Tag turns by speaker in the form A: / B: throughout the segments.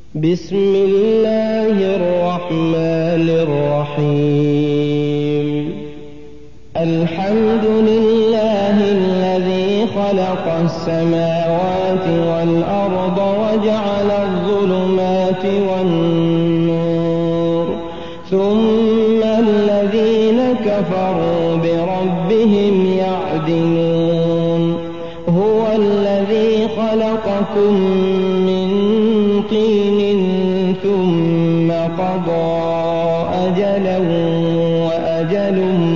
A: بسم الله الرحمن الرحيم الحمد لله الذي خلق السماوات والأرض وجعل الظلمات والنور ثم الذين كفروا بربهم يعدلون هو الذي خلقكم من طين ثم قضى أجلا وأجل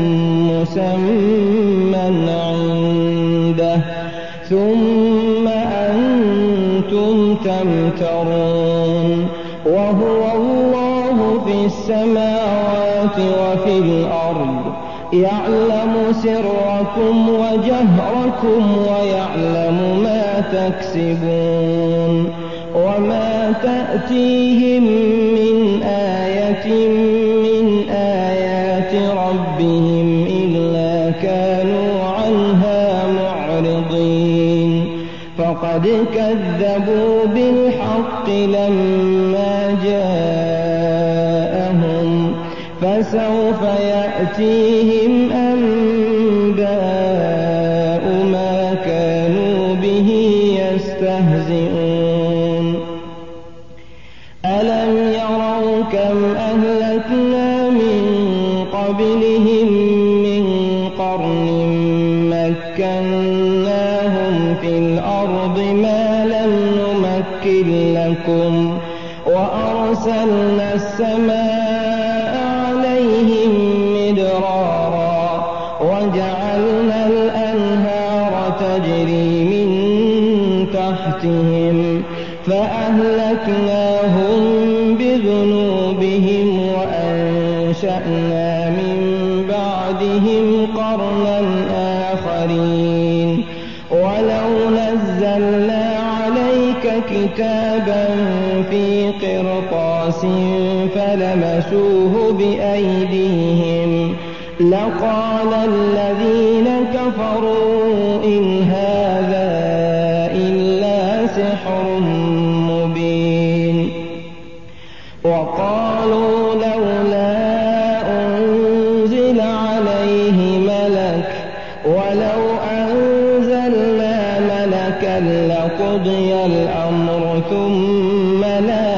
A: مسمى عنده ثم أنتم تمترون وهو الله في السماوات وفي الأرض يعلم سركم وجهركم ويعلم ما تكسبون وما تأتيهم من آية من آيات ربهم إلا كانوا عنها معرضين فقد كذبوا بالحق لما جاءهم فسوف يأتيهم أنباء ما كانوا به يستهزئون ألم يروا كم أهلكنا من قبلهم من قرن مكناهم في الأرض ما لم نمكن لكم وأرسلنا السماء عليهم مدرارا وجعلنا الأنهار تجري من تحتهم فأهلكناهم بذنوبهم وأنشأنا من بعدهم قرنا آخرين ولو نزلنا عليك كتابا في قرطاس فلمسوه بأيديهم لقال الذين كفروا إن هذا إلا سحر مبين وقالوا لولا أنزل عليه ملك ولو أنزلنا ملكا لقضي الأمر ثم لا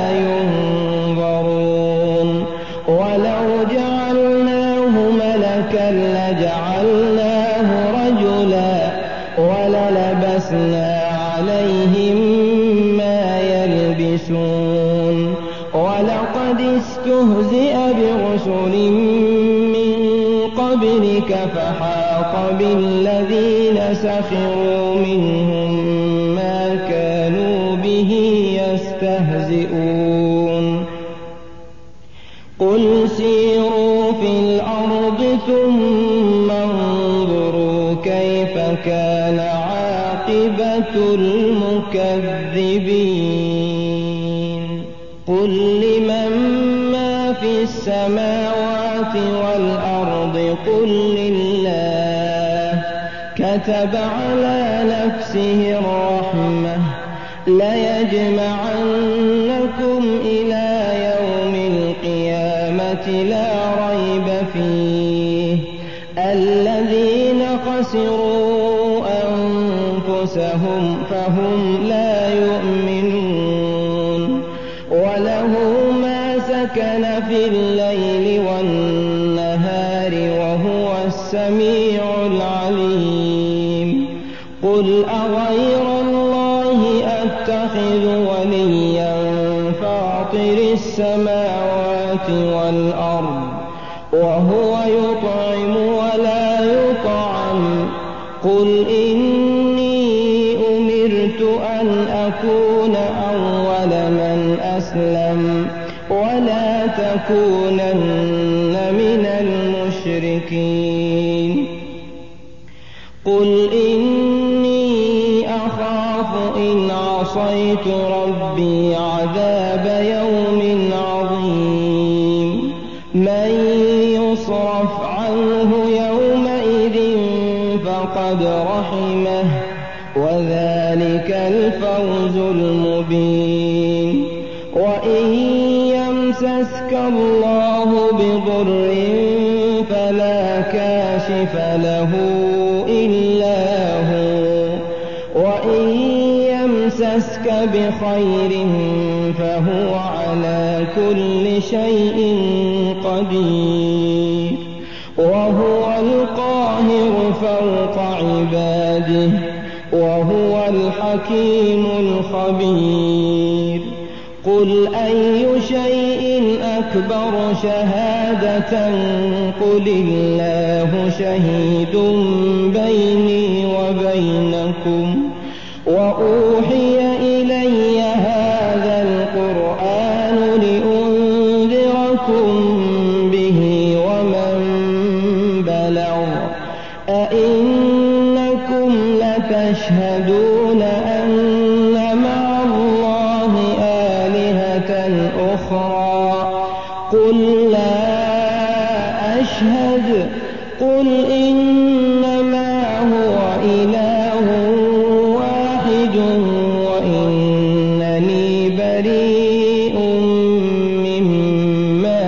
A: ينظرون ولو جعلناه ملكا لجعلناه رجلا وللبسنا عليهم ما يلبسون ولقد استهزئ برسل من قبلك فحاق بالذين سخروا منهم ما كانوا به يستهزئون قل سيروا في الأرض ثم انظروا كيف كان عاقبة المكذبين قل لمن ما في السماوات والأرض قل لله كتب على نفسه الرحمة ليجمعنكم إلى يوم القيامة لا ريب فيه الذين خسروا أنفسهم فهم لا يؤمنون وله ما سكن في الليل والنهار وهو السميع العليم قل أغير الله أتخذ وليا فاطر السماوات والأرض وهو يطعم ولا يطعم قل إني أمرت أن أكون أول من أسلم ولا تكونن من المشركين قل إني أخاف إن عصيت ربي عذاب يوم عظيم من يصرف عنه يومئذ فقد رحمه وذلك الفوز المبين وإن يمسسك الله بضر فلا كاشف له إلا هو، وإن يمسسك بخير فهو على كل شيء قدير، وهو القاهر فوق عباده، وهو الحكيم الخبير. قل أي شيء أكبر شهادة قل الله شهيد بيني وبينكم، وأوحي إلي هذا القرآن لأنذركم به ومن بلغ. أئنكم لتشهدون أن مع الله آلهة أخرى؟ قل لا أشهد. قل إنما هو إله واحد وإنني بريء مما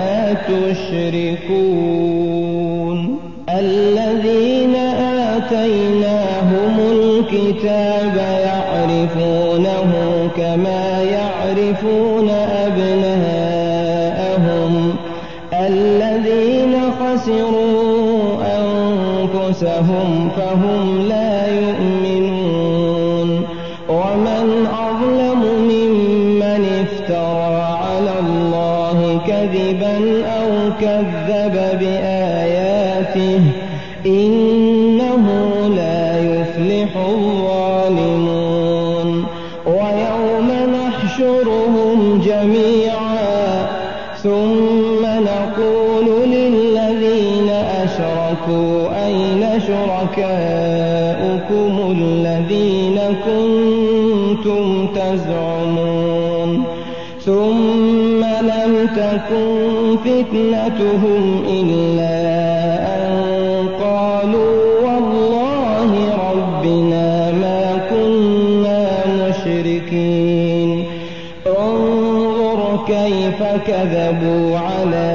A: تشركون. الذين آتيناهم الكتاب يعرفونه كما يعرفون أبناءهم، الذين خسروا أنفسهم فهم لا يؤمنون. ومن أظلم ممن افترى على الله كذبا أو كذب بآياته، إنه لا يفلح الظالمون. ويوم نحشرهم جميعا ثم نقول للذين أشركوا أين شركاؤكم الذين كنتم تزعمون؟ ثم لم تكن فتنتهم إلا أن قالوا والله ربنا ما كنا مشركين. انظر كيف كذبوا على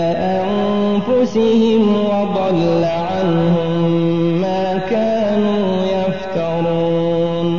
A: أنفسهم وضل عنهم ما كانوا يفترون.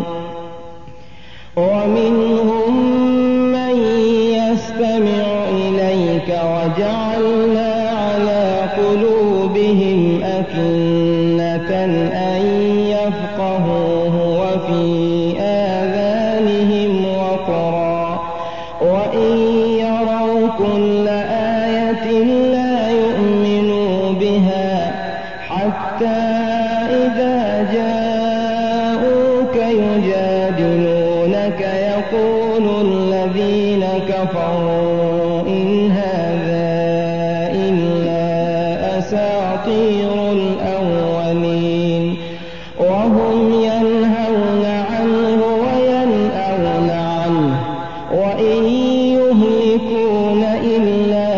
A: ومنهم من يستمع إليك وجعلنا على قلوبهم أكنة أن يفقهوه وفي آذانهم وقرا، وإن يروا كل آية لا يؤمنوا بها، حتى إذا جاءوك يجادلونك يقول الذين كفروا إن هذا إلا أساطير الأولين، وهم ينهون عنه وينأون عنه، وإن يهلكون إلا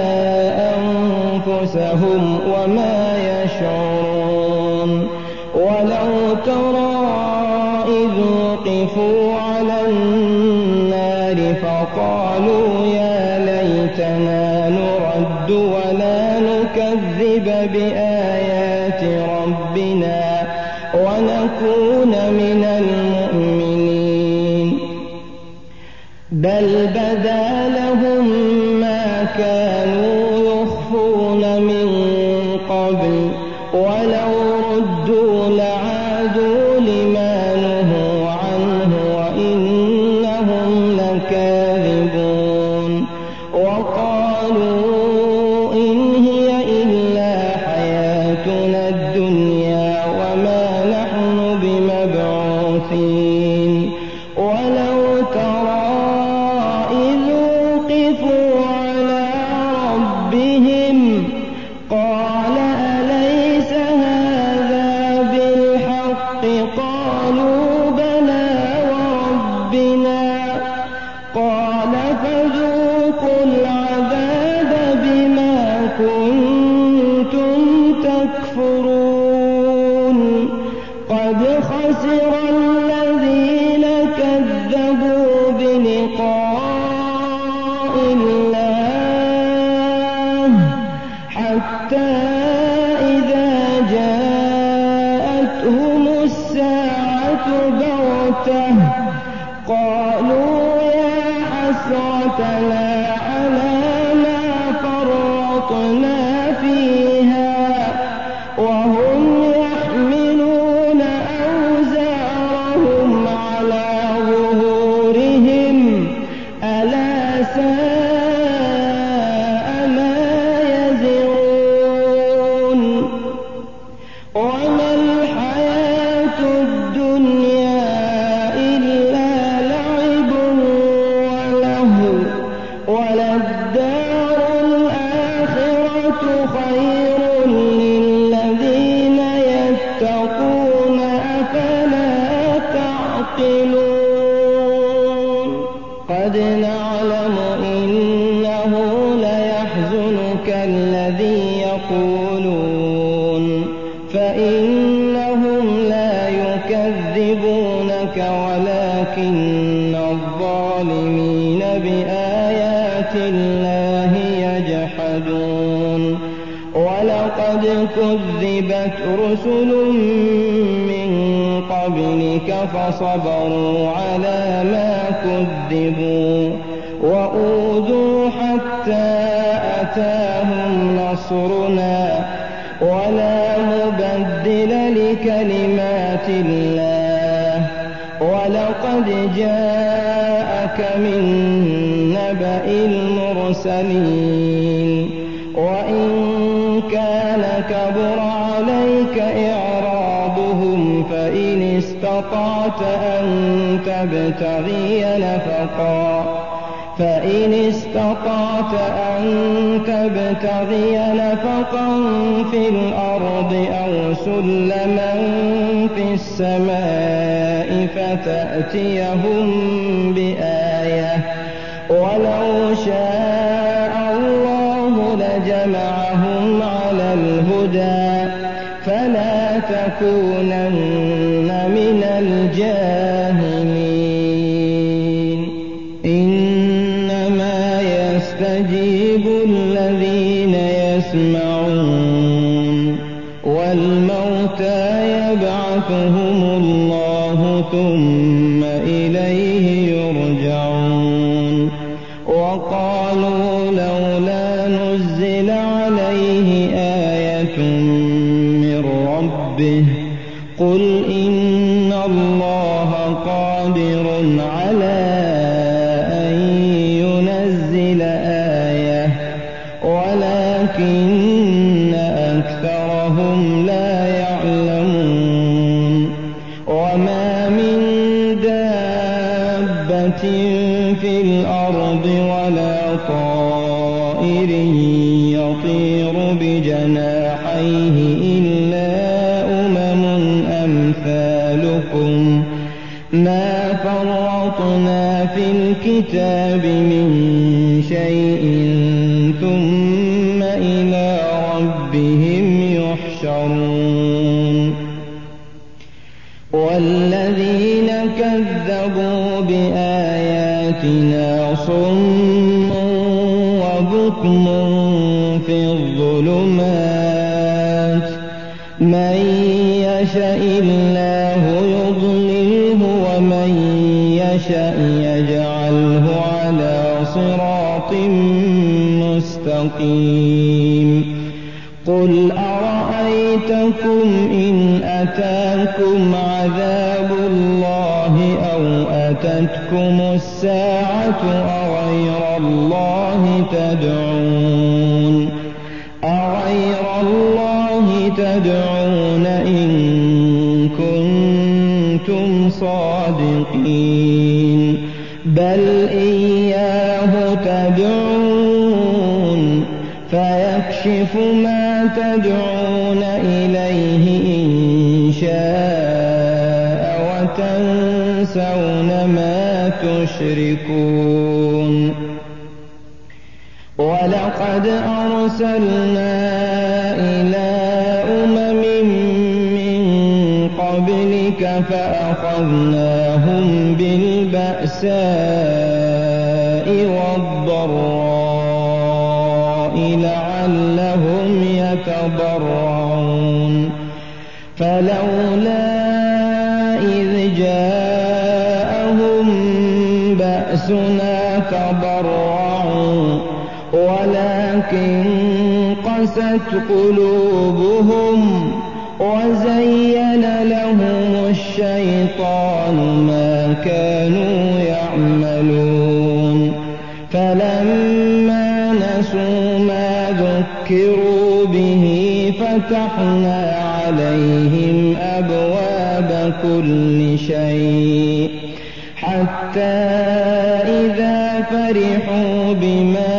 A: أنفسهم وما يشعرون. ولو ترى إذ وقفوا على النار فقالوا يا ليتنا نرد ولا نكذب بآيات ربنا ونكون من المؤمنين، بل بدا لهم ما كانوا يخفون من قبل، ولو ردوا لعادوا لما نهوا عنه وإنهم لكاذبون. وقالوا إن هي إلا حياتنا الدنيا وما نحن بمبعوثين. ولو ترى إذ وقفوا على ربهم قال أليس هذا بالحق؟ قالوا بلى وربنا. قال فذوقوا العذاب بما كنتم تكفرون. قد خسر الذين كذبوا بلقاء حتى إذا جاءتهم الساعة بغتة قالوا يا حسرتنا على ما فرطنا فيها وهم يحملون أوزارهم على ظهورهم ألا ساء ما يزرون وما الحياة الدنيا إلا لعب ولهو وللدار الآخرة خير للذين يتقون أفلا تعقلون قد نعلم إنه ليحزنك الذي يقولون فإنهم لا يكذبونك ولكن الظالمين بآيات الله يجحدون ولقد كذبت رسل من قبلك فصبروا على ما كذبوا وأوذوا حتى أتاهم نصرنا ولا مبدل لكلمات الله ولقد جاءك من نبأ المرسلين وإن كان كبر عليك إعراضهم فإن استطعت أن تبتغي نفقا في الأرض أو سلما في السماء فتأتيهم بآية ولو شاء الله لجمعهم على الهدى فلا تكونن من الجاهلين إنما يستجيب الذين يسمعون والموتى يبعثهم الله ثم إليه يرجعون وقالوا لولا نزل عليه آية من ربه قل إن الله قادر على أن ينزل آية ولكن أكثرهم لا يعلمون وما من دابة في الأرض ولا طائر يطير بجناحيه إلا أمم أمثالكم ما فرطنا في الكتاب من شيء ثم إلى ربهم يحشرون والذين كذبوا بآياتنا صم وبكم في الظلمات من يشاء الله يضلله ومن يشاء يجعله على صراط مستقيم قل أرأيتكم إن أتاكم عذاب الله أو أتتكم الساعة أغير الله تدعون إن كنتم صادقين بل إياه تدعون فيكشف ما تدعون إليه إن شاء وتنسون ما تشركون ولقد أرسلنا إلى أمم من قبلك فأخذناهم بالبأساء والضراء لعلهم يتقون يتضرعون فلولا إذ جاءهم بأسنا تضرعوا ولكن قست قلوبهم وزين لهم الشيطان ما كانوا يعملون فلما نسوا ما ذكروا به فتحنا عليهم أبواب كل شيء حتى إذا فرحوا بما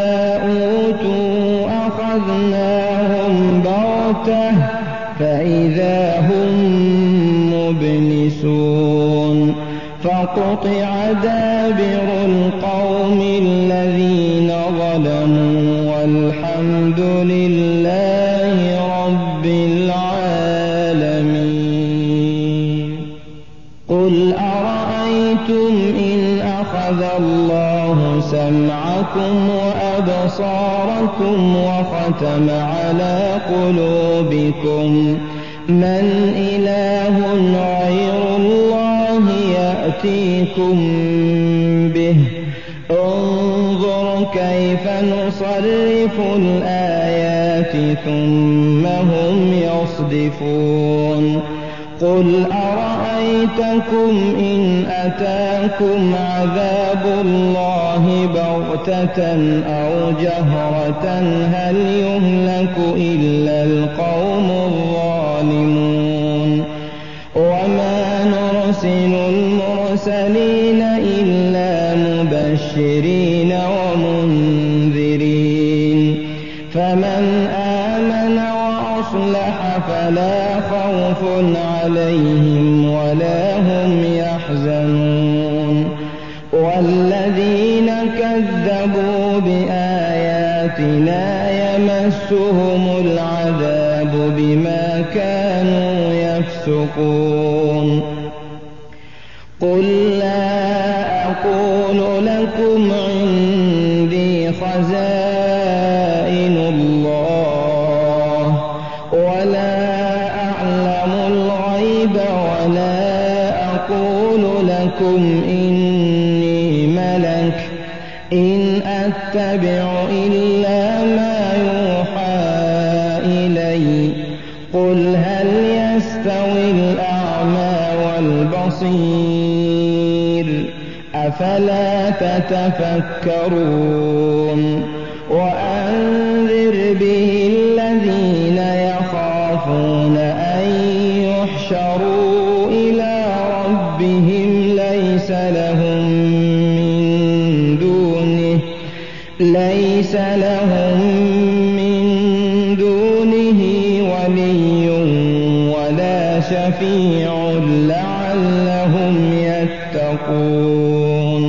A: أوتوا أخذناهم بغتة فإذا هم مبلسون فقطع دابر القوم الذين ظلموا والحمد لله رب العالمين. قل أرأيتم إن أخذ الله سمعكم وأبصاركم وختم على قلوبكم من إله غير الله يأتيكم به انظر كيف نصرف الآيات ثم هم يصدفون. قل أرأيتكم إن أتاكم عذاب الله بغتة أو جهرة هل يهلك إلا القوم الظالمون وما نرسل المرسلين إلا مبشرين ومنذرين فمن آمن وأصلح فلا خوف عليهم ولا هم يحزنون والذين كذبوا بآياتنا يمسهم العذاب بما كانوا يفسقون. قل لا أقول لكم عندي خزائن الله ولا أعلم الغيب ولا أقول لكم إني ملك إن أتبع إلا ما يوحى إلي قل هل يستوي الأعمى والبصير أفلا تتفكرون. وأنذر به الذين يخافون أن يحشروا إلى ربهم ليس لهم من دونه ولي ولا شفيع لعلهم يتقون.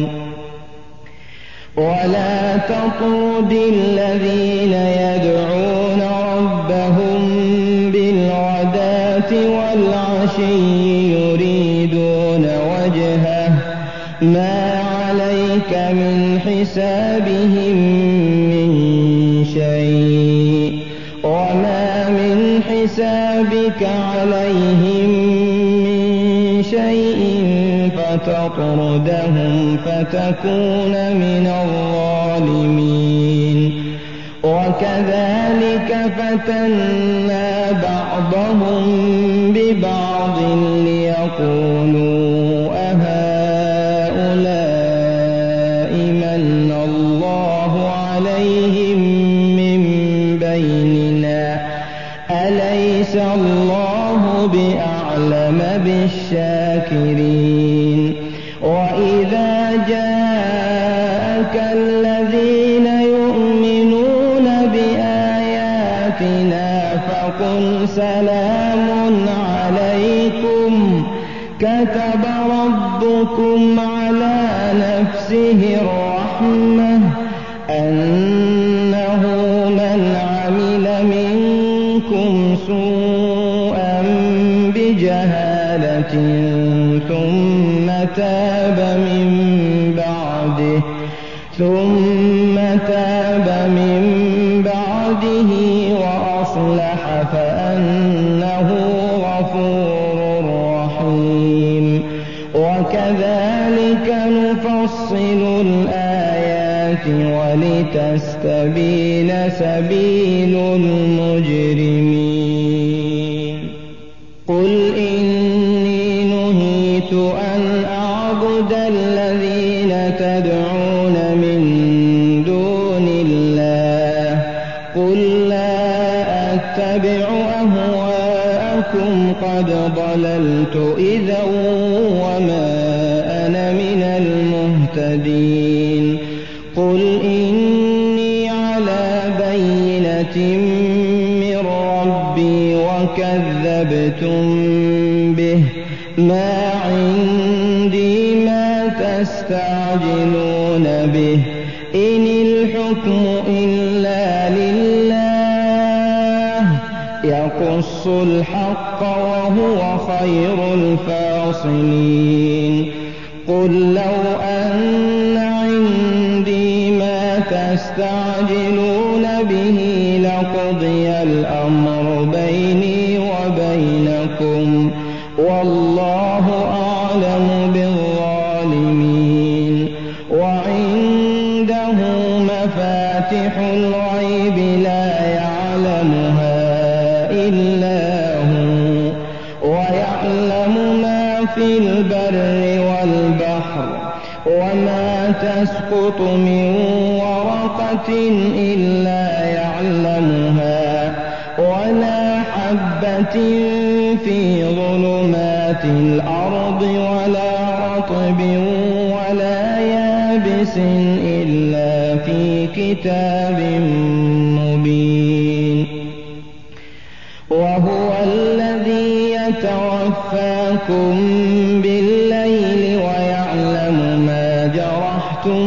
A: ولا تطرد الذين يدعون ربهم بالغداة والعشي يريدون وجهه ما عليك من حسابهم من شيء وما من حسابك عليهم من شيء فتطردهم فتكون من الظالمين. وكذلك فتنا بعضهم ببعض ليقولوا أهؤلاء من الله عليهم من بيننا أليس الله بأعلم بالشاكرين. وإذا جاءك الذين يؤمنون بآياتنا فقل سلام عليكم كتب ربكم على نفسه الرحمة أنه من عمل منكم سوءا بجهالة ثم تاب من بعده وأصلح ولتستبين سبيل المجرمين قل إني نهيت أن أعبد الذين تدعون من دون الله قل لا أتبع أهواءكم قد ضللت إذا وما أنا من المهتدين قل إني على بينة من ربي وكذبتم به ما عندي ما تستعجلون به إن الحكم إلا لله يقص الحق وهو خير الفاصلين قل لو أن عندي ما تستعجلون به لقضي الأمر بيني وبينكم والله أعلم بالظالمين وعنده مفاتح الغيب لا يعلمها إلا هو ويعلم ما في البر والبحر وما تسقط من ورقة إلا يعلمها ولا حبة في ظلمات الأرض ولا رطب ولا يابس إلا في كتاب مبين وهو الذي يتوفاكم بالليل ويعلم ما جرحتم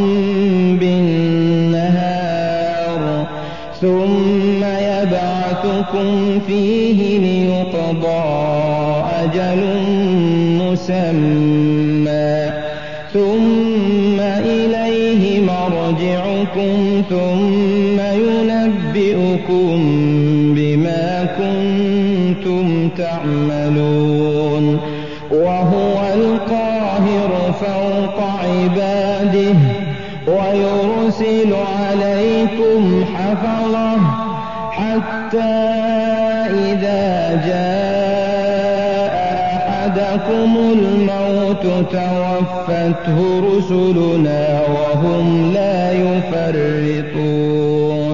A: بالنهار ثم يبعثكم فيه ليقضى أجل مسمى ثم إليه مرجعكم ثم ينبئكم بما كنتم تعملون وهو القاهر فوق عباده ويرسل عليكم حفظه حتى إذا جاء أحدكم الموت توفته رسلنا وهم لا يفرطون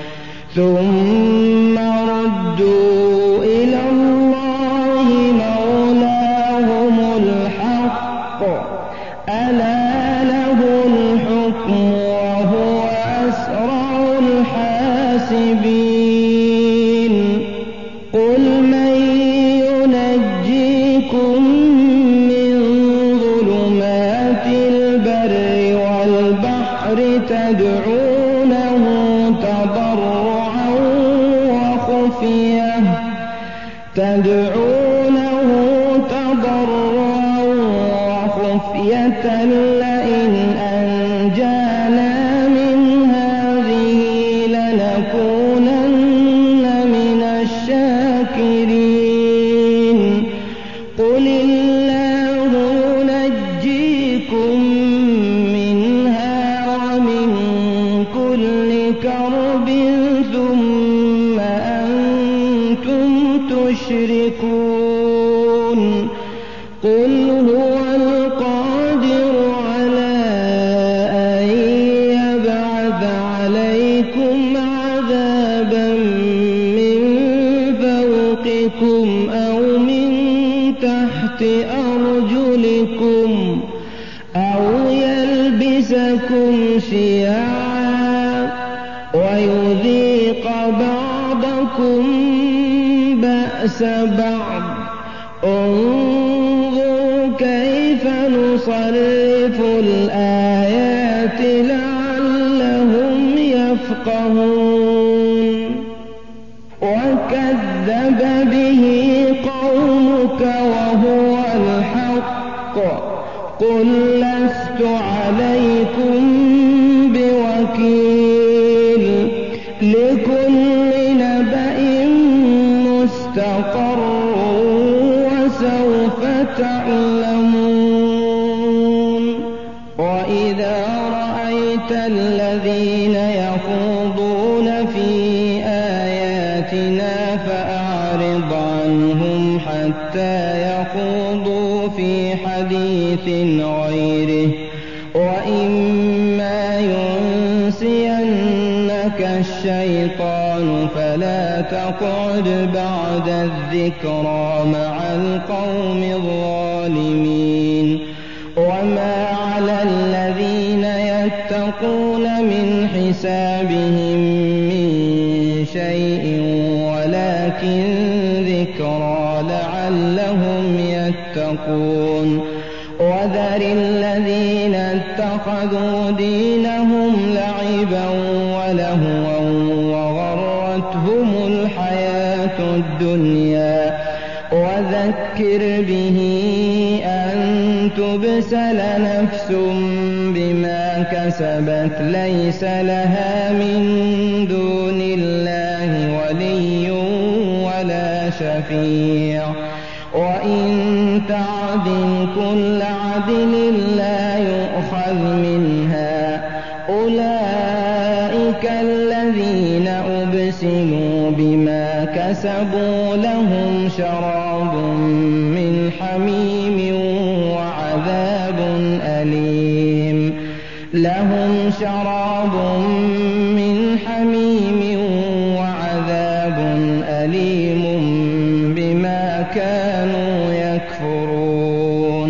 A: ثم ردوا إلى الله مولاهم الحق ألا له الحكم وهو أسرع الحاسبين قل من ينجيكم من ظلمات البر والبحر تدعونه تضرعا وخفية لئن أنجانا من هذه لنكونن من الشاكرين قل الله ينجيكم منها ومن كل كرب ثم أنتم تشركون قل هو القادر على أن يبعث عليكم عذابا من فوقكم أو من تحت أرجلكم أو يلبسكم شيعا ويذيق بعضكم بأس بعض انظر كيف نصرف الآيات لعلهم يفقهون وكذب به قومك وهو الحق قل لست عليكم بوكيل لكل نبأ مستقر وسوف تعلمون وإذا رأيت الذين الذين يخوضون في آياتنا فأعرض عنهم حتى يخوضوا في حديث غيره، وإما ينسينك الشيطان فلا تقعد بعد الذكرى مع القوم الظالمين. وما على الذين يتقون من حسابهم من شيء ولكن ذكرى لعلهم يتقون. وذر الذين اتخذوا دينهم لعبا ولهوا وغرتهم الحياة الدنيا، وذكر به أن تبسل نفس بما كسبت ليس لها من دون الله ولي ولا شفيع، وإن تعدل كل عدل لا يؤخذ منها. أولئك الذين أبسلوا بما كسبوا لهم شراب من حميم وعذاب أليم، لهم شراب من حميم وعذاب أليم بما كانوا يكفرون.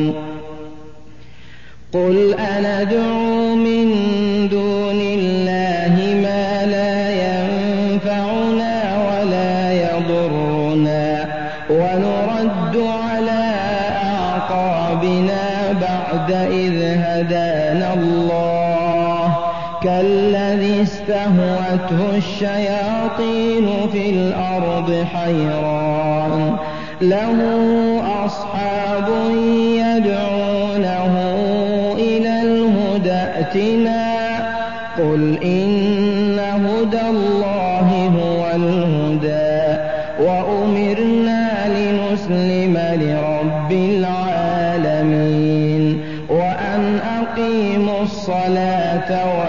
A: قل أندعو من دون الله ما لا ينفعنا ولا يضرنا ونرد على أعقابنا بعد إذ هدانا الله، كالذي استهوته الشياطين في الأرض حيران له أصحاب يدعونه إلى الهدى ائتنا، قل إن هدى الله هو الهدى، وأمرنا لنسلم لرب العالمين، وأن أقيموا الصلاة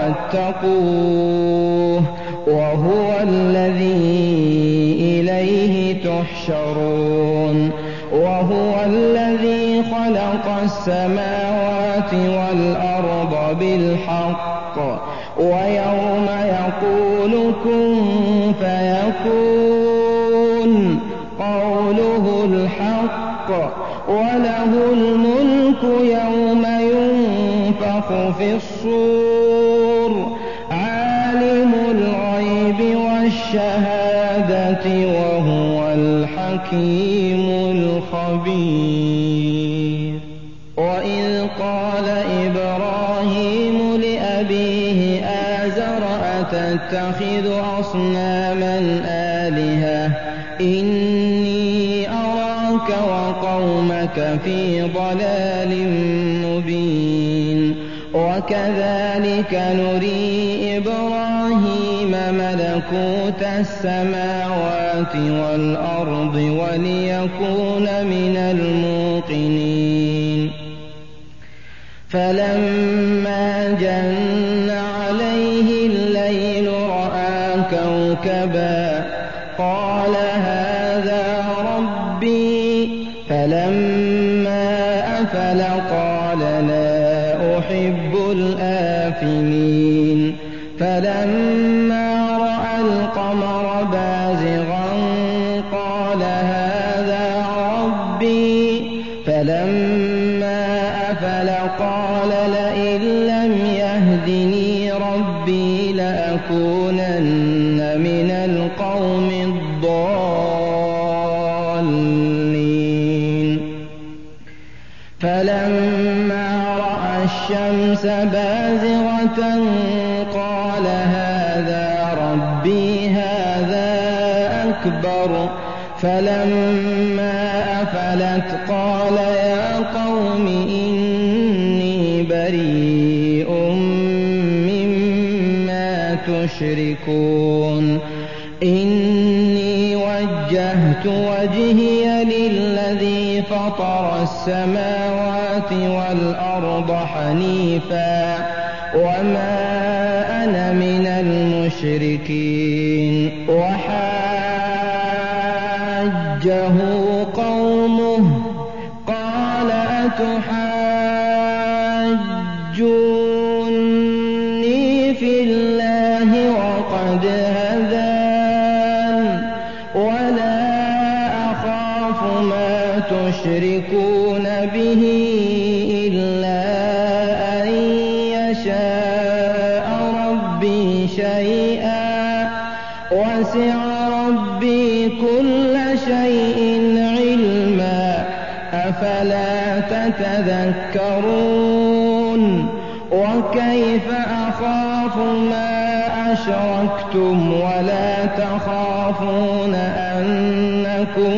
A: واتقوه وهو الذي إليه تحشرون. وهو الذي خلق السماوات والأرض بالحق، ويوم يقول كن فيكون قوله الحق، وله الملك يوم ينفخ في الصور، عالم الغيب والشهادة وهو الحكيم الخبير. وإذ قال إبراهيم لأبيه آزر أتتخذ أصناما آلهة إني أراك وقومك في ضلال مبين. وكذلك نري إبراهيم ملكوت السماوات والأرض وليكون من الموقنين. فلما جن عليه الليل رأى كوكبا قال هذا ربي، فلما أفل قال لا أحب الآفلين. فلما رأى القمر بازغا قال هذا ربي، فلما أفل قال لئن لم يهدني ربي لأكونن من القوم الضالين. فلما رأى الشمس بازغة قال هذا ربي هذا أكبر. فلما أفلت قال يا قوم إني بريء مما تشركون. إني وجهت وجهي للذي فطر السماوات والأرض حنيفا وما أنا من المشركين وحاجه قومه قال أتحاجوني في الله وقد هدان ولا أخاف ما تشركون به إلا أن يشاء ربي شيئا وسع ربي كل شيء علما أفلا تتذكرون وكيف أخاف ما أشركتم ولا تخافون أنكم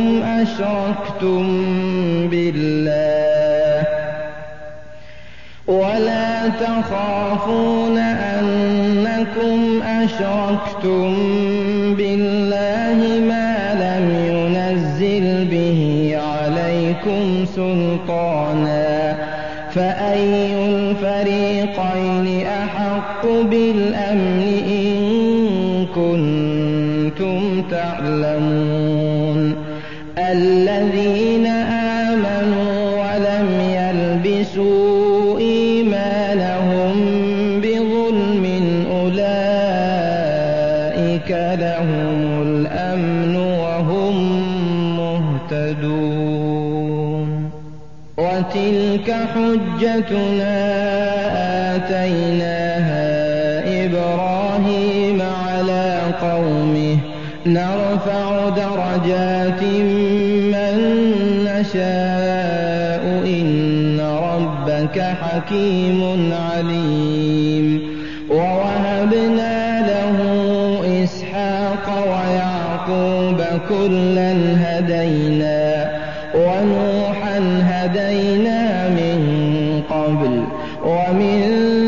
A: أشركتم بالله ما لم ينزل به عليكم سلطانا فأي الفريقين أحق بالأمن إن كنتم تعلمون الذين آمنوا ولم يلبسوا إيمانهم بظلم أولئك لهم الأمن وهم مهتدون وتلك حجتنا آتيناها إبراهيم على قومه نرفع درجات من نشاء إن ربك حكيم عليم ووهبنا له إسحاق ويعقوب كلا هدينا ونوحا هدينا من قبل ومن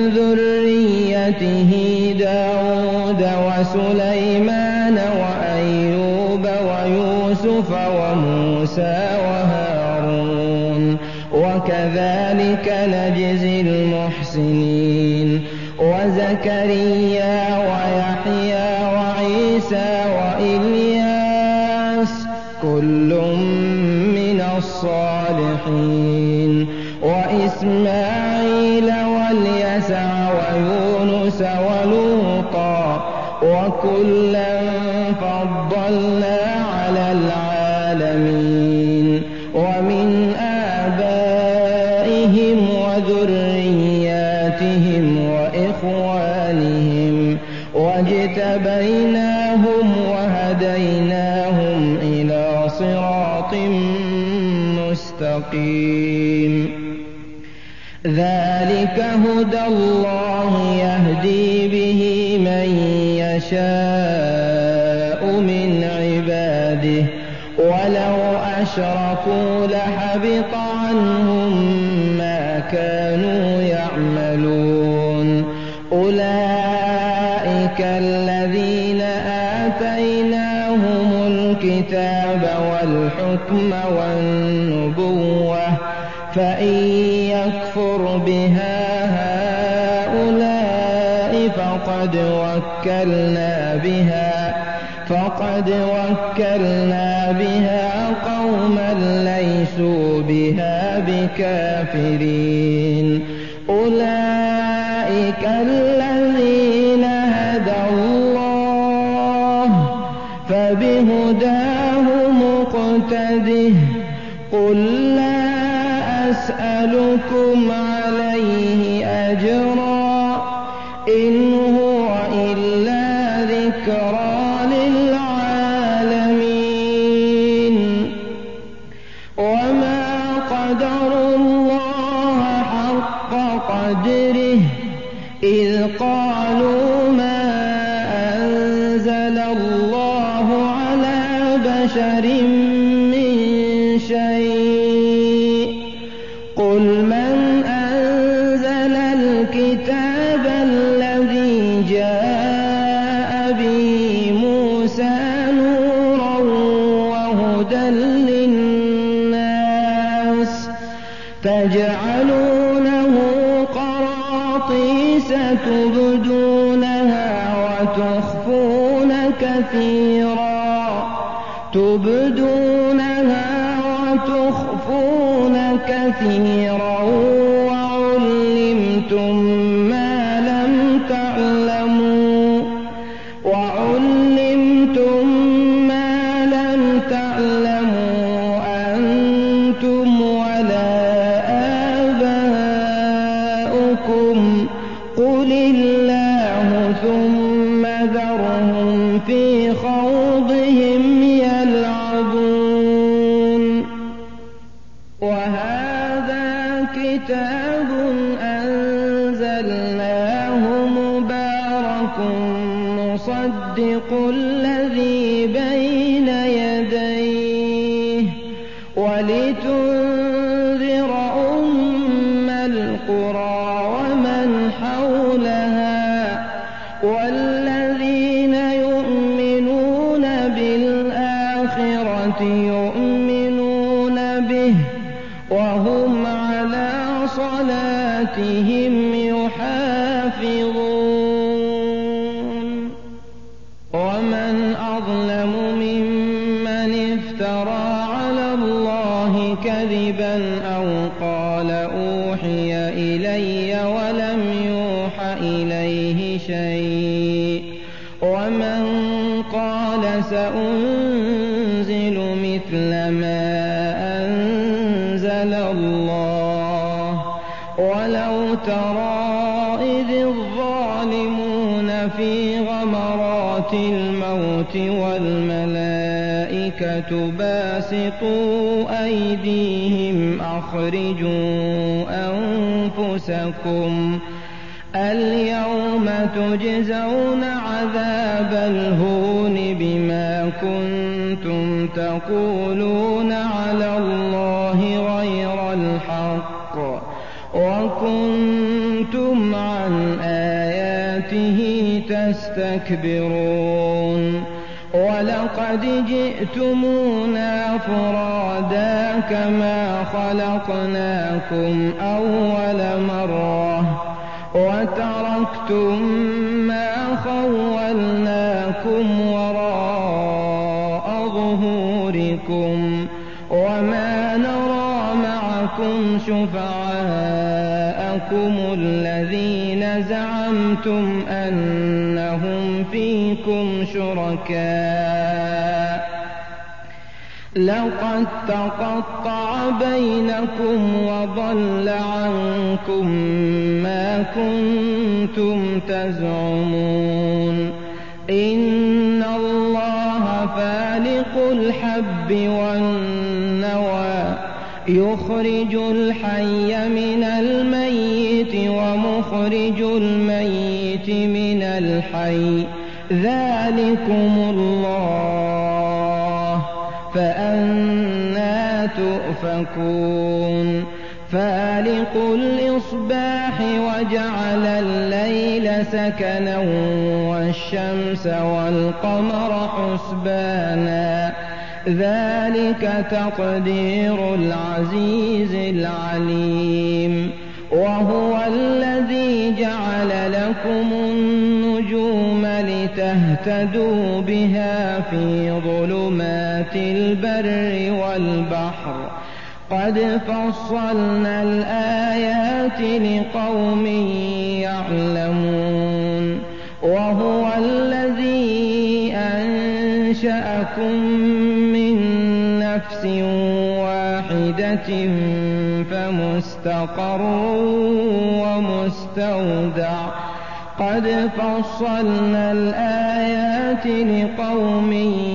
A: ذريته داود وسليمان وأيوب ويوسف وموسى وهارون وكذلك نجزي المحسنين وزكريا ويحيى وعيسى وإلياس كل من الصالحين وإسماعيل واليسع ويونس ولوطا وكلا فضلنا على العالمين ومن آبائهم وذرياتهم وإخوانهم واجتبيناهم وهديناهم إلى صراط مستقيم ذلك هدى الله يهدي به من يشاء من عباده ولو أشركوا لحبط عنهم ما كانوا يعملون أولئك الذين آتيناهم الكتاب والحكم والنبوة فإن يكفر بها هؤلاء فقد وكلنا بها قوما ليسوا بها بكافرين أولئك الذين هدى الله فبهداه مقتده قل لا أسألكم عليه أجرا إن هو إلا ذكرى للعالمين وما قدروا الله حق قدره إذ قالوا ما أنزل الله على بشر من شيء قل من أنزل الكتاب الذي جاء به موسى نورا وهدى للناس تجعلونه قراطيس تبدونها وتخفون كثيرا وعلمتم ما لم تعلموا أنتم ولا آباؤكم قل الله ثم ذرهم في خوضهم يلعبون. وهذا كتاب أنزلناه مبارك مصدق الذي بين يديه ولتنذر أم القرى ومن حولها والذين يؤمنون بالآخرة يؤمنون به وهم على صلاتهم يحافظون. ومن أظلم ممن افترى على الله كذبا أو قال أوحي إلي ولم يوح إليه شيء ومن قال سأنزل مثل ما أنزل الله. ولو ترى إذ الظالمون في غمرات الموت والملائكة باسطوا أيديهم أخرجوا أنفسكم اليوم تجزون عذاب الهون بما كنتم تقولون على الله غير الحق وكنتم عن آياته تستكبرون. ولقد جئتمونا فرادا كما خلقناكم أول مرة وتركتم ما خولناكم وراء ظهوركم وما نرى معكم شفعاءكم الذين زعمتم أنهم فيكم شركاء لقد تقطع بينكم وضل عنكم ما كنتم تزعمون. إن الله فالق الحب والنوى يخرج الحي من الميت ومخرج الميت من الحي ذلكم الله فأنى تؤفكون. فالق الإصباح وجعل الليل سكنا والشمس والقمر حسبانا ذلك تقدير العزيز العليم. وهو الذي جعل لكم النجوم لتهتدوا بها في ظلمات البر والبحر قد فصلنا الآيات لقوم يعلمون. وهو الذي أنشأكم من نفس واحدة فمستقر ومستودع قد فصلنا الآيات لقوم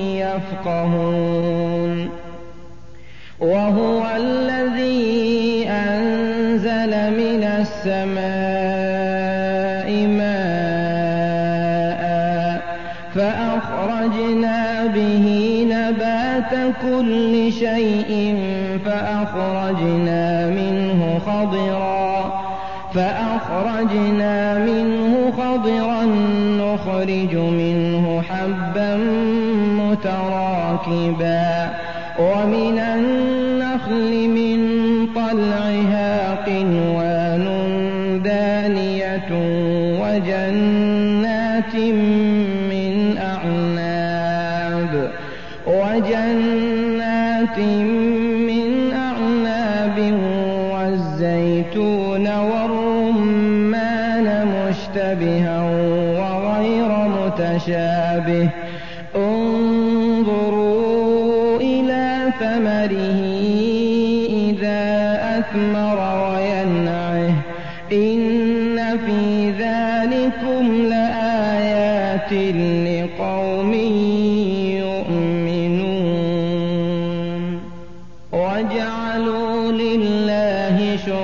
A: يفقهون. وهو الذي أنزل من السماء ماء فأخرجنا به نبات كل شيء فأخرجنا منه خضرا نخرج منه حبا متراكبا ومن النخل من طلعها قنوان دانية وجنات من أعناب والزيتون والرمان مشتبها وغير متشابه انظروا إلى ثمره إذا أثمر وينعه إن في ذلكم لآيات لقوم يؤمنون. وجعلوا لله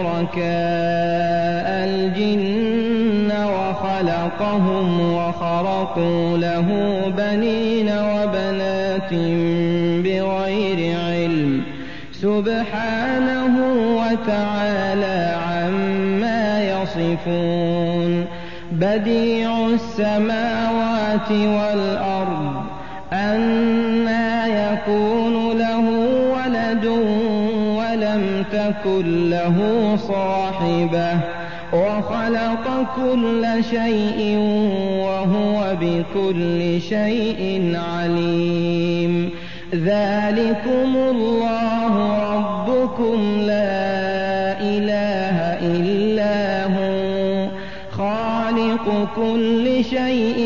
A: شركاء الجن وخلقهم وخرقوا له بنين وبنات بغير علم سبحانه وتعالى عما يصفون. بديع السماوات والأرض أنى يكون له ولد ولم تكن له صاحبة وخلق كل شيء وهو بكل شيء عليم. ذلكم الله ربكم لا إله إلا هو خالق كل شيء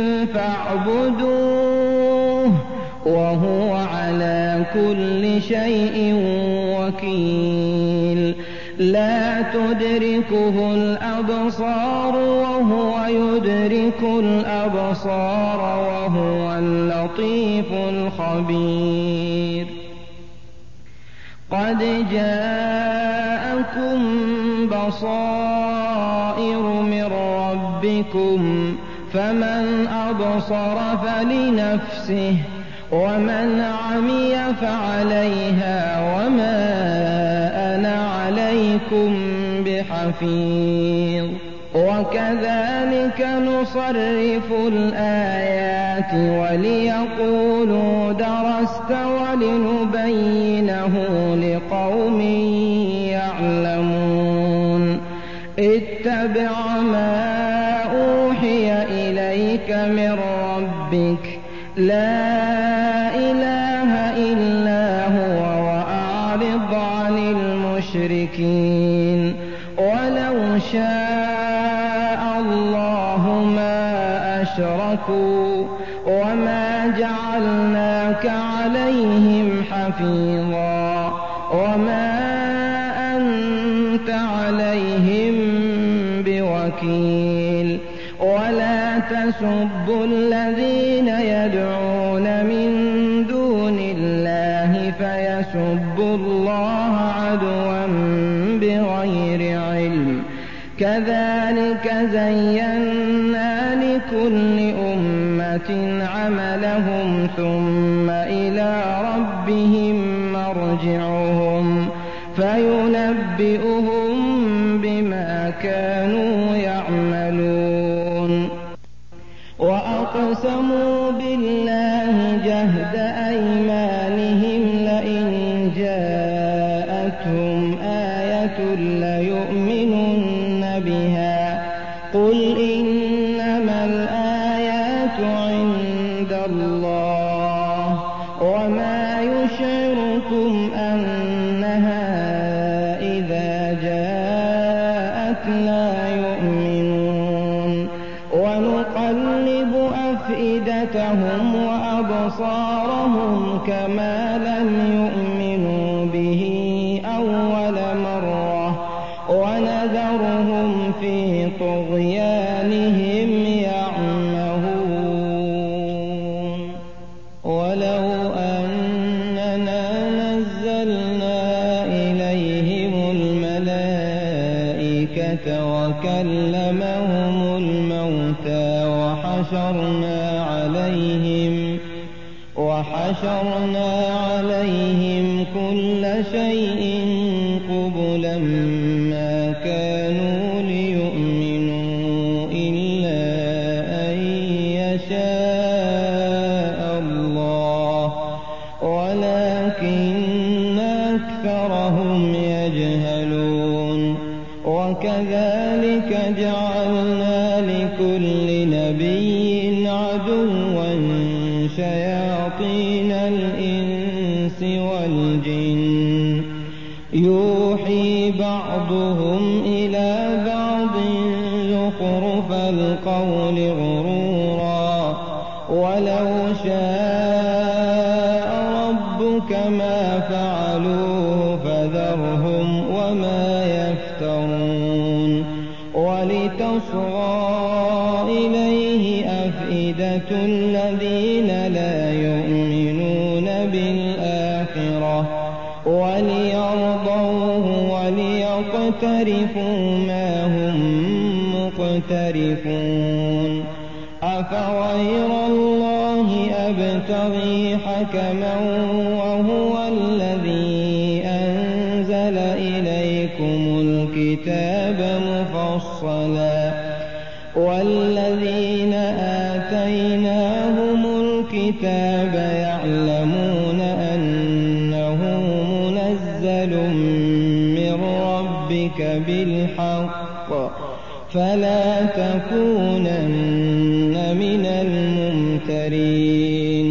A: فاعبدوه وهو على كل شيء وكيل. لا تدركه الأبصار وهو يدرك الأبصار وهو اللطيف الخبير. قد جاءكم بصائر من ربكم فمن أبصر فلنفسه ومن عمي فعليها وما أنا عليكم بحفيظ. وكذلك نصرف الآيات وليقولوا درست ولنبينه لقوم يعلمون. اتبع ما أوحي إليك من ربك لا إله إلا هو وأعرض عن المشركين. ولو شاء الله ما أشركوا وما جعلناك عليهم حفيظا وما أنت عليهم بوكيل. ولا تسبوا الذين يدعون من دون الله فيسبوا الله عدوا بغير علم. كذلك زينا لكل أمة عملهم ثم إلى ربهم مرجعهم فينبئهم بما كانوا يعملون. وأقسموا بالله جهد أيمانهم لئن جاءتهم آية ليؤمنن بها قل إنما الآيات عند الله وما يشعركم أنها إذا جاءت لا يؤمنون. ونقلب أفئدتهم وأبصارهم كما لم يؤمنوا به أول مرة ونذرهم في طغيانهم يعمهون. ولو أننا نزلنا إليهم الملائكة وكلمهم الموتى وحشرنا عليهم كل شيء قبلا ما كانوا ليؤمنوا إلا أن يشاء الله ولكن أكثرهم يجهلون. وكذلك جعلنا لكل عدوا شياطين الإنس والجن يوحي بعضهم إلى بعض زخرف القول غرورا ولو شاء ربك ما فعلوه فذرهم وما يفترون ولتصغى إليه أفئدة الذين لا يؤمنون بالآخرة وليرضوه وليقترفوا ما هم مقترفون أفغير الله أبتغي حكما وهو الذي أنزل إليكم الكتاب مفصلا والذين آتيناهم الكتاب يعلمون أنه منزل من ربك بالحق فلا تكونن من الممترين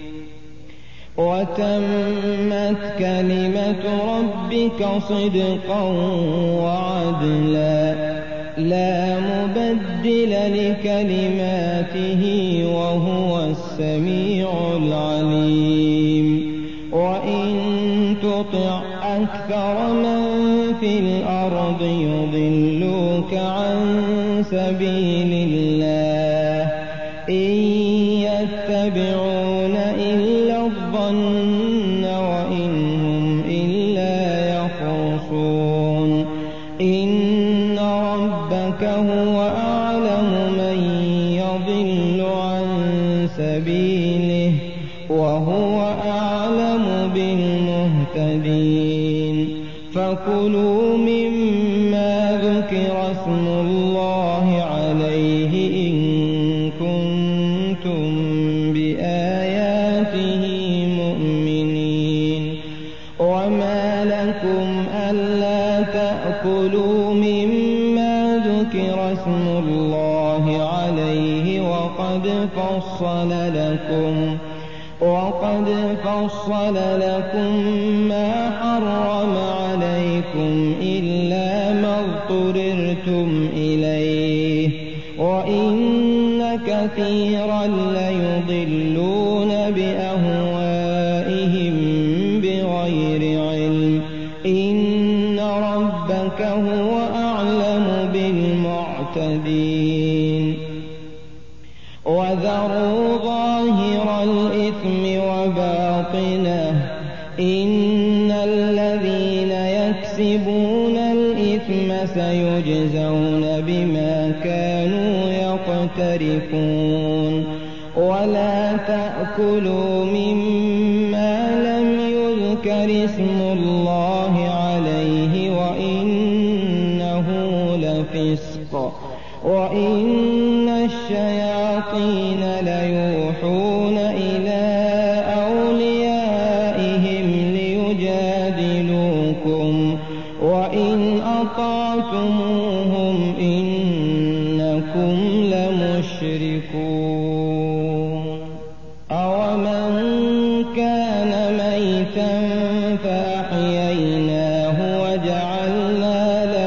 A: وتمت كلمة ربك صدقا وعدلا لا مبدل لكلماته وهو السميع العليم وإن تطع أكثر من في الأرض يضلوك عن سبيل الله إن يتبعون إلا الظن وإن هم إلا يخرصون إن ربك هو أعلم من يضل عن سبيله وهو أعلم بالمهتدين فكلوا مما ذكر اسم الله عليه إن كنتم بآياته مؤمنين وما لكم ألا تأكلوا مما ذكر اسم الله عليه وقد فصل لكم ما حرم عليكم إلا ما اضطررتم إليه وإن كثيرا ليضلون بأهوائهم بغير علم إن ربك هو أعلم بالمعتدين وذروا ظاهر الإثم وباطنه إن الذين يكسبون الإثم سيجزون بما كانوا يقترفون ولا تأكلوا مما لم يذكر اسم الله عليه وإنه لفسق وإن الشياطين ليوحون إلى أوليائهم ليجادلوكم وإن أطعتموهم إنكم لمشركون أومن كان ميتا فأحييناه وجعلنا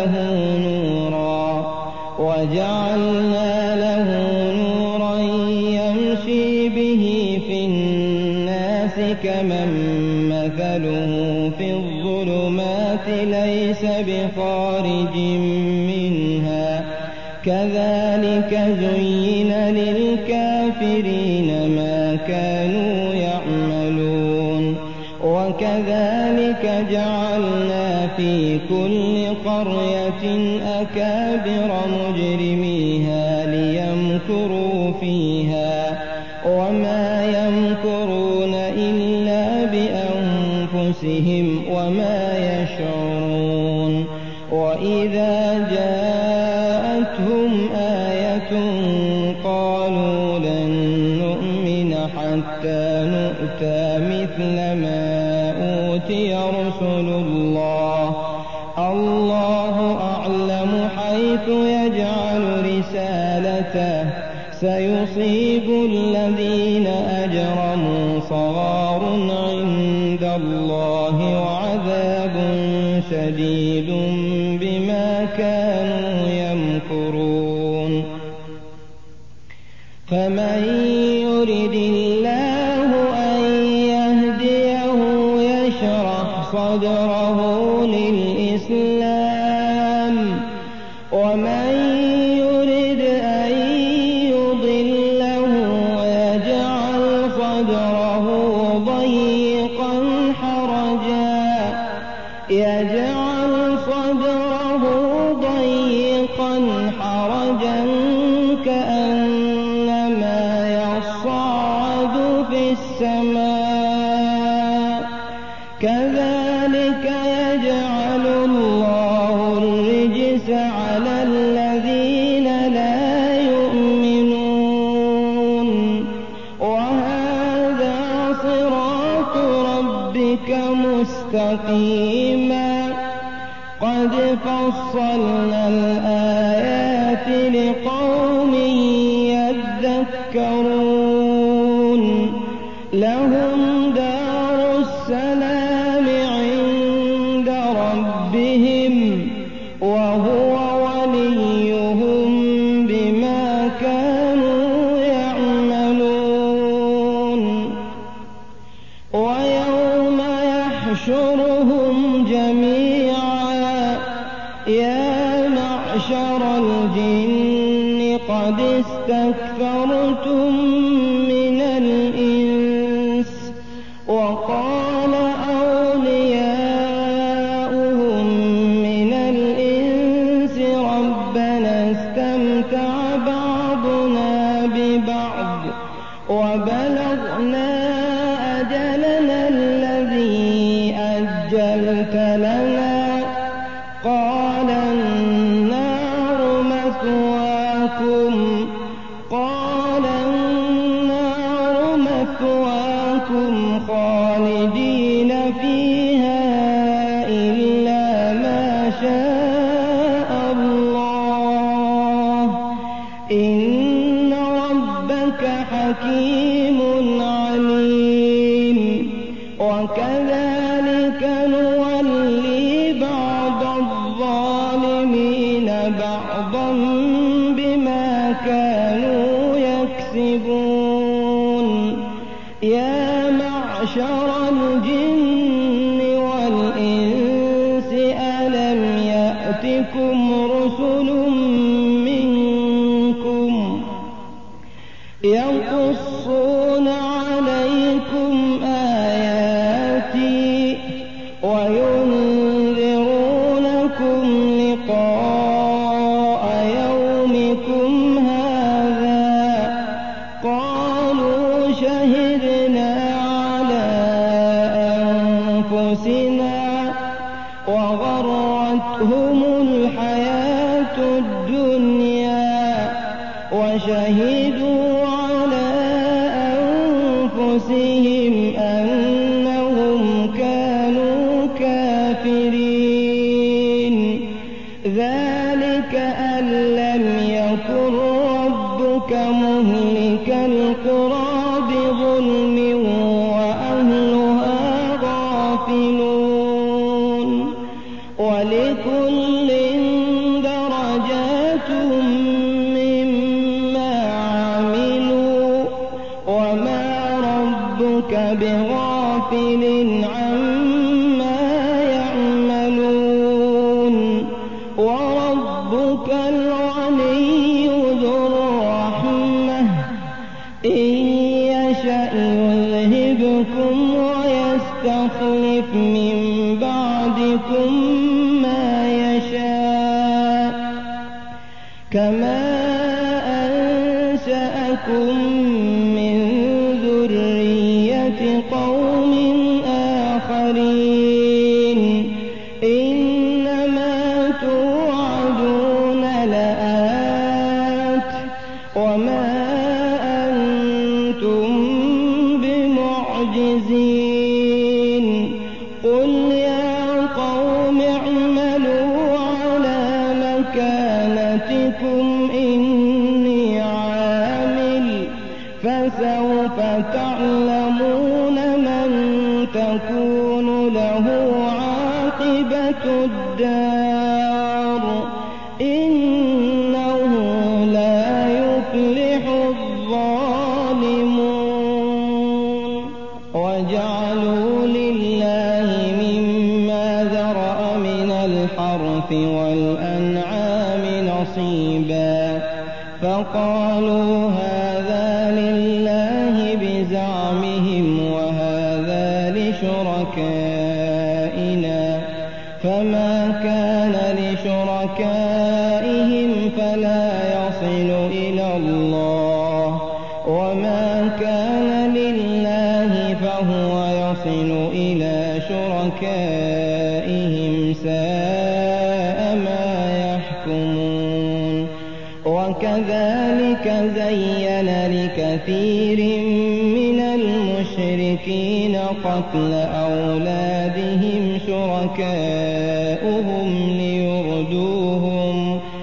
A: له نورا يمشي به في الناس كمن مثله في الظلمات ليس بخارج منها كذلك زين للكافرين ما كانوا يعملون وكذلك جعلنا في كل قرية أكابر مجرميها ليمكروا فيها وما يمكرون إلا بأنفسهم وما يشعرون وإذا جاءتهم آية قالوا لن نؤمن حتى نؤتى مثل ما أوتي رسل الله أعلم حيث يجعل رسالته سيصيب الذين أجرموا صغار عند الله وعذاب شديد بما كانوا يمكرون فمن يرد الله أن يهديه يشرح صدره للإسلام ومن يرد أن يضله يجعل صدره ضيقا حرجا كأنما يصعد في السماء كذلك يجعل الله الرجس على الذين لا يؤمنون وهذا صراط ربك مستقيما قد فصلنا الآيات لقوم يذكرون لهم دار السلام عند ربهم وهو وليهم بما كانوا يعملون ويوم يحشرهم جميعا يا معشر الجن قد استكثرتم من الإنس وقال أولياؤهم من الإنس ربنا استمتع بعضنا ببعض وبلغنا أجلنا الذي أجلت لنا قال النار مثواكم خالدين فيها إلا ما شاء الله إن ربك حكيم عليم وكذلك نولي بعض الظالمين بعضا بما كانوا يكسبون يا معشر الجن والإنس ألم يأتكم رسل منكم يقصون عليكم آياتي وينذرونكم لقاء يومكم هذا قالوا شهدنا على أنفسنا وغرتهم الحياة الدنيا وشهدوا على أنفسهم أنهم كانوا كافرين ذلك أن لم يكن ربك مهلك القرى بظلم وأهلها غافلون ولكل درجات مما عملوا وما ربك بغافل عما يعملون وربك الغني ذو الرحمة إن يشأ يذهبكم ويستخلف من بعدكم ما يشاء كما أنشأكم من ذرية قوم آخرين إنما توعدون لآت وما أنتم بمعجزين قل يا قوم اعملوا على مكانتكم إني عامل فسوف تعلمون من تكون له عاقبة الدار إنه لا يفلح الظالمون وجعلوا لله مما ذرأ من الحرث والأنعام نصيبا فقالوا هذا لله بزعمهم وهذا لشركائنا فما كان لشركائهم فلا يصل إلى الله وما كان لله فهو يصل إلى شركائهم ساء ما يحكمون وكذلك زين لكثير من المشركين قتل أولادهم شركاؤهم ليردوهم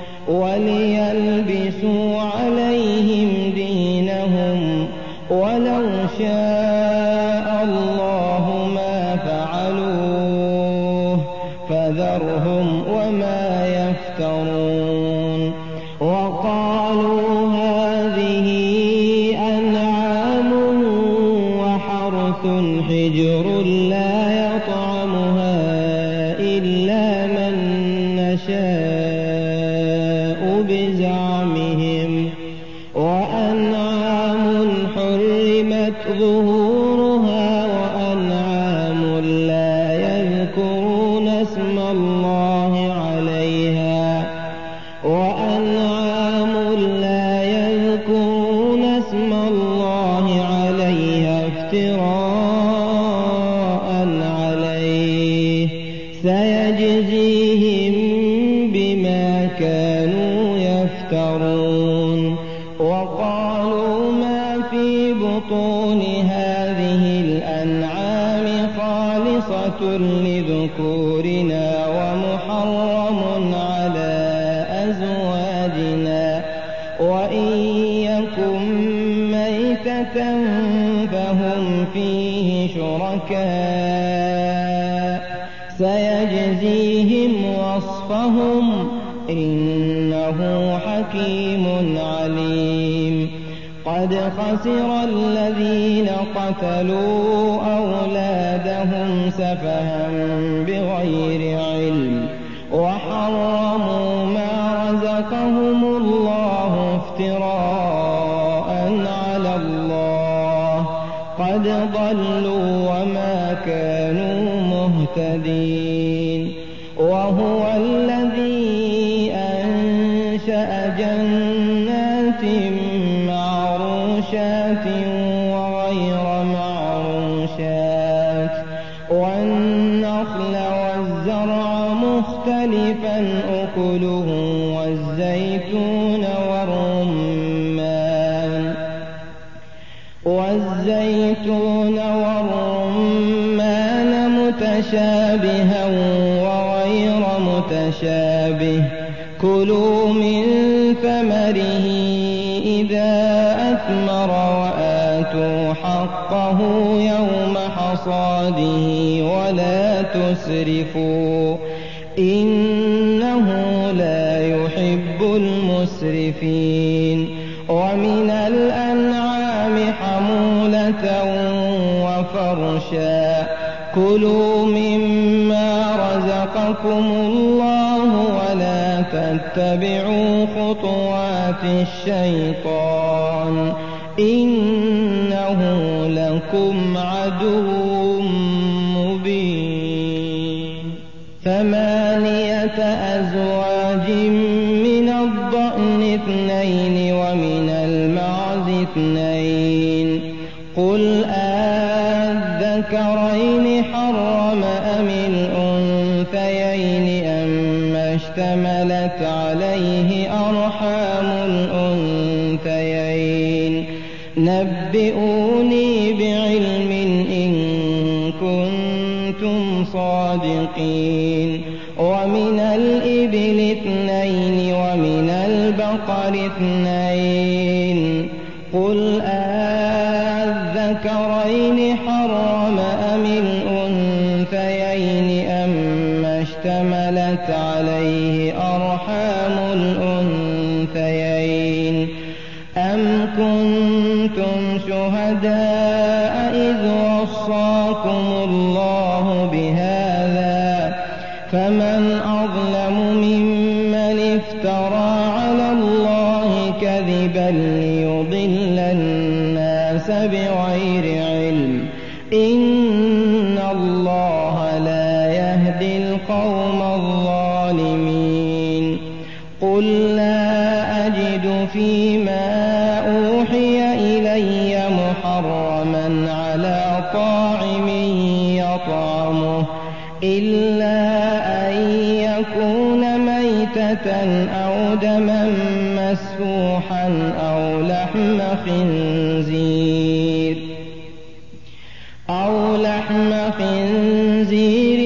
A: وليلبسوا عليهم دينهم ولو شاء الله ما فعلوه فذرهم وما يفترون وقالوا هذه أنعام وحرث حجر لا يطعمها إلا من نشاء بزعمهم وأنعام حرمت ظهورها وأنعام لا يذكرون اسم الله عليها افتراء عليه سيجزيهم بما كانوا يفترون وقالوا ما في بطون هذه الأنعام خالصة لذكورنا ومحرم على أزواجنا وإن يكن ميتة فهم فيه شركاء سيجزيهم وصفهم إنه حكيم عليم قد خسر الذين قتلوا أولادهم سفها بغير علم وحرموا ما رزقهم الله افتراء على الله قد ضلوا وما كانوا مهتدين وهو الذي أنشأ جنات معروشات وغير معروشات والنخل والزرع مختلفا أكله والزيتون والرمان متشابها وغير متشابه كلوا من ثمره إذا أثمر وآتوا حقه يوم حصاده ولا تسرفوا إنه لا يحب المسرفين ومن الأنعام حمولة وفرشا كلوا مما رزقكم الله ولا تتبعوا خطوات الشيطان إنه لكم عدو مبين 8 أزواج من الضأن 2 ومن المعز 2 قل أذكرين حرم أم الأنثيين أما اشتملت عليه أرحام الأنثيين نبئوني بعلم إن كنتم صادقين ومن الإبل 2 ومن البقر 2 قل الذكرين حرم أم الأنثيين أما اشتملت عليه أرحام الأنثيين أم كنتم شهداء إذ وصاكم الله بهذا فمن أظلم ممن افترى على الله كذبا ليضل الناس بغير علم إن الله لا يهدي القوم الظالمين قل لا أجد فيما أوحي إلي محرما على طاعم يطعمه إلا أن يكون ميتة أو دما مسفوحا أو لحم خنزير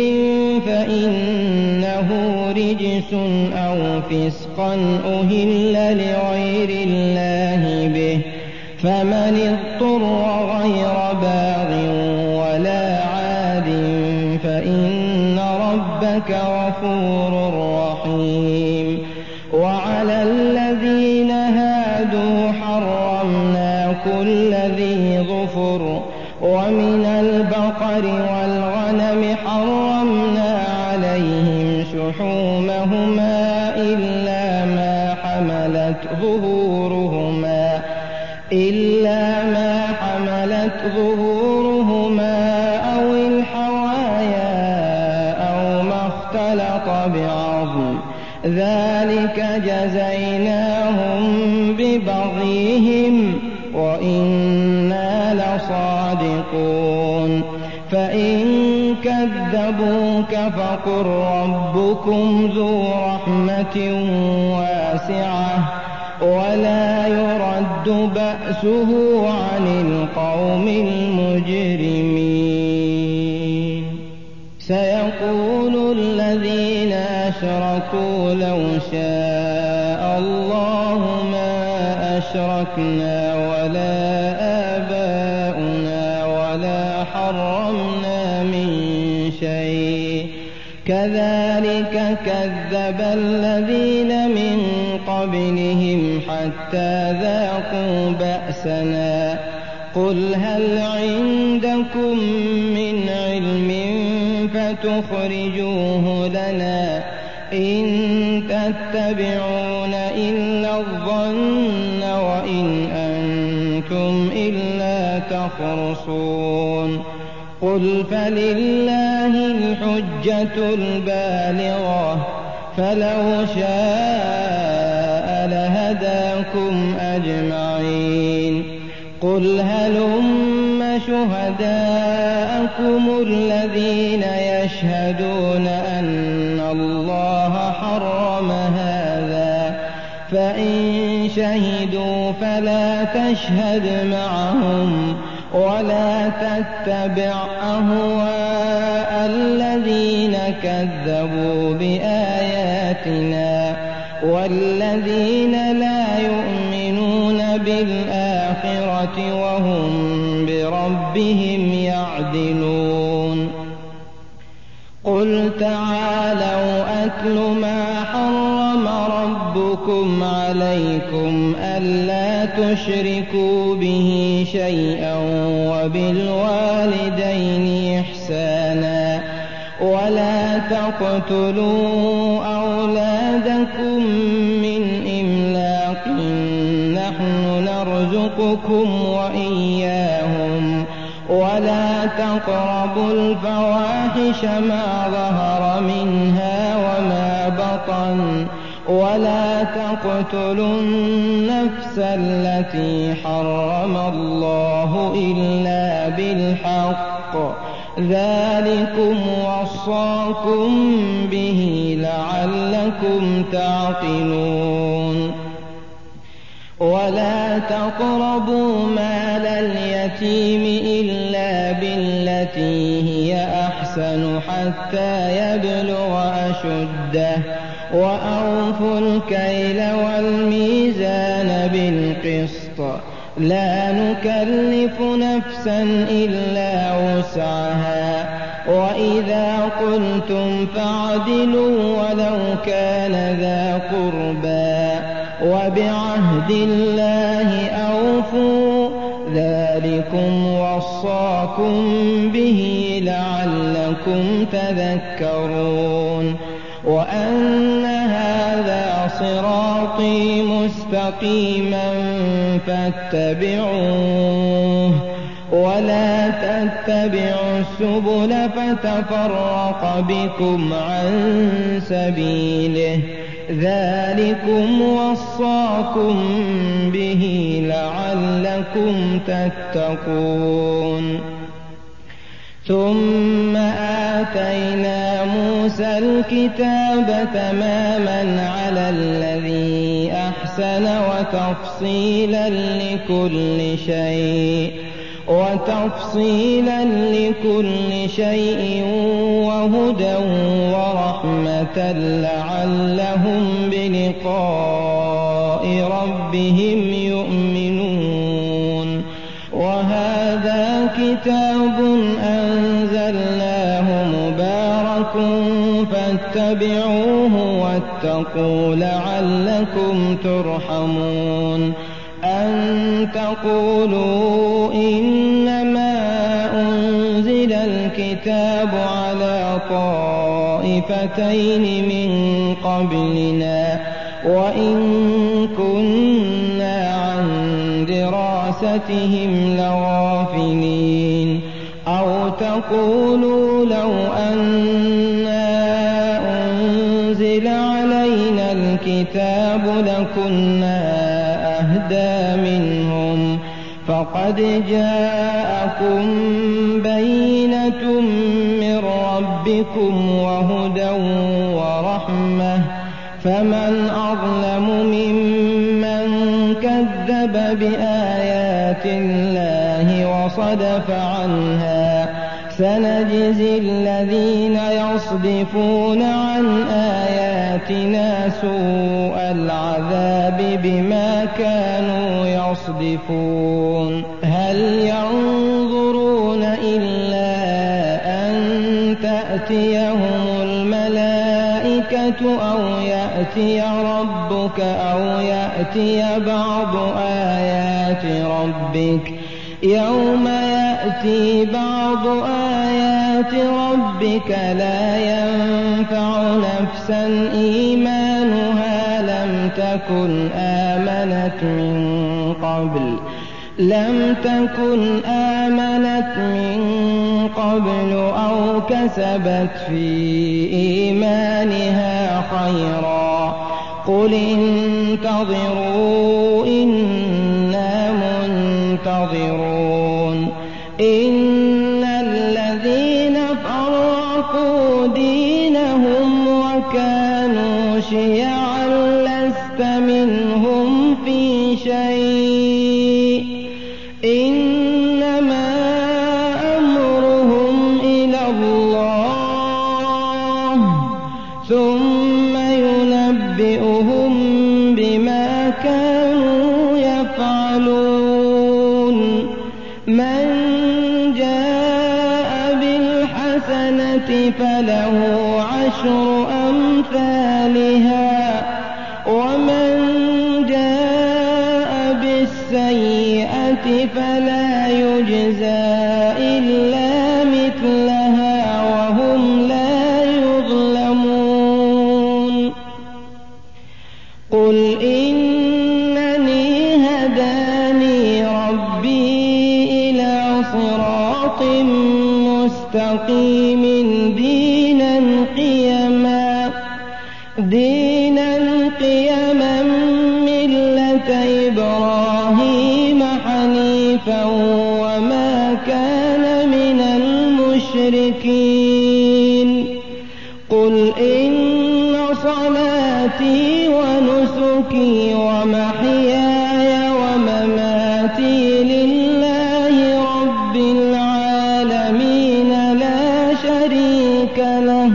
A: فإنه رجس أو فسقا أهل لغير الله به فمن اضطر غير باغ ولا عاد فإن ربك غفور رحيم وعلى الذين هادوا حرمنا كل ذي ظفر ومن البقر والغنم حرمنا عليهم شحومهما إلا ما حملت ظهورهما أو الحوايا أو ما اختلط بعظم ذلك جزيناهم ببغيهم وإنا لصادقون فإن كذبوك فقل ربكم ذو رحمة واسعة ولا يرد بأسه عن القوم المجرمين سيقول الذين أشركوا لو شاء الله ما أشركنا ولا آباؤنا ولا حرمنا من شيء كذلك كذب الذين من قبلهم حتى ذاقوا بأسنا قل هل عندكم من علم فتخرجوه لنا إن تتبعون إلا الظن وإن أنتم إلا تخرصون قل فلله الحجة البالغة فلو شاء لهداكم أجمعين قل هلم شهداءكم الذين يشهدون أن الله حرم هذا فإن شهدوا فلا تشهد معهم ولا تتبع أهواء الذين كذبوا بآياتنا والذين لا يؤمنون بالآخرة وهم بربهم يعدلون قل تعالوا أتل ما حرم ربكم عليكم ألا تشركوا به شيئا وبالوالدين إحسانا ولا تقتلوا أولادكم من إملاق نحن نرزقكم وإياهم ولا تقربوا الفواحش ما ظهر منها وما بطن ولا تقتلوا النفس التي حرم الله إلا بالحق ذلكم وصاكم به لعلكم تعقلون ولا تقربوا مال اليتيم إلا بالتي هي أحسن حتى يبلغ أشده وأوفوا الكيل والميزان بالقسط لا نكلف نفسا إلا وسعها وإذا قلتم فاعدلوا ولو كان ذا قربى وبعهد الله أوفوا ذلكم وصاكم به لعلكم تذكرون وأن هذا صراطي مستقيما فاتبعوه ولا تتبعوا السبل فتفرق بكم عن سبيله ذلكم وصاكم به لعلكم تتقون ثم آتينا موسى الكتاب تماما على الذي أحسن وتفصيلا لكل شيء وهدى ورحمة لعلهم بلقاء ربهم يؤمنون وهذا كتاب أنزلناه مبارك فاتبعوه واتقوا لعلكم ترحمون أن تقولوا إنما أنزل الكتاب على طائفتين من قبلنا وإن كنا عن دراستهم لغافلين أو تقولوا لو أنا أنزل علينا الكتاب لكنا أهدى منهم فقد جاءكم بينة من ربكم وهدى ورحمة فمن أظلم ممن كذب بآيات الله وصدف عنها سنجزي الذين يصدفون عن آياتنا سوء العذاب بما كانوا يصدفون هل ينظرون إلا أن تأتيهم الملائكة أو يأتي ربك أو يأتي بعض آيات ربك يوم يأتي بعض آيات ربك لا ينفع نفسا إيمانها لم تكن آمنت من قبل أو كسبت في إيمانها خيرا قل انتظروا إنا منتظرون إن الذين فرقوا دينهم وكانوا شيعا لست منهم في شيء إنما أمرهم إلى الله ثم ينبئهم بما كانوا يفعلون من جاء بالحسنة فله عشر أمثالها ومن جاء بالسيئة فلا يجزى إلا مثلها وهم لا يظلمون قل إنني هداني ربي إلى صراط مستقيم دينا قيما ملة إبراهيم حنيفا وما كان من المشركين قل إن صلاتي ونسكي ومحياي ومماتي لله رب العالمين لا شريك له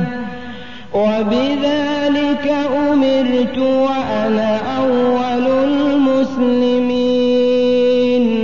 A: وبذلك أمرت وأنا أول المسلمين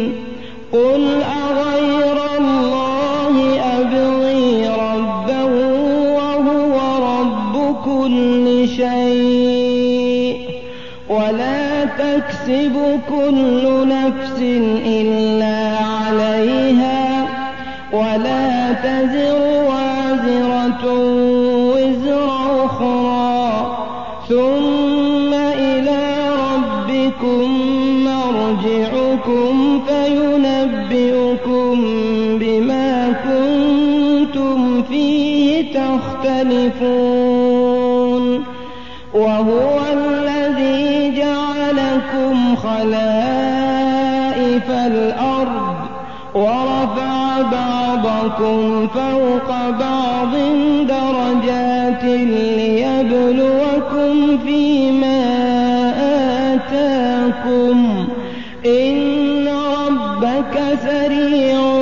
A: تكسب كل نفس إلا عليها ولا تزر وازرة وزر أخرى ثم إلى ربكم مرجعكم فينبئكم بما كنتم فيه تختلفون وهو الذي جعلكم خلائف الأرض ورفع بعضكم فوق بعض درجات ليبلوكم فيما آتاكم إن ربك سريع